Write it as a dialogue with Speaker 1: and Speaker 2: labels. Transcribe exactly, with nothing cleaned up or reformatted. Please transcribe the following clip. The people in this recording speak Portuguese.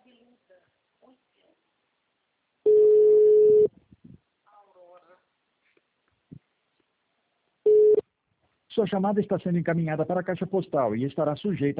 Speaker 1: Sua chamada está sendo encaminhada para a caixa postal e estará sujeita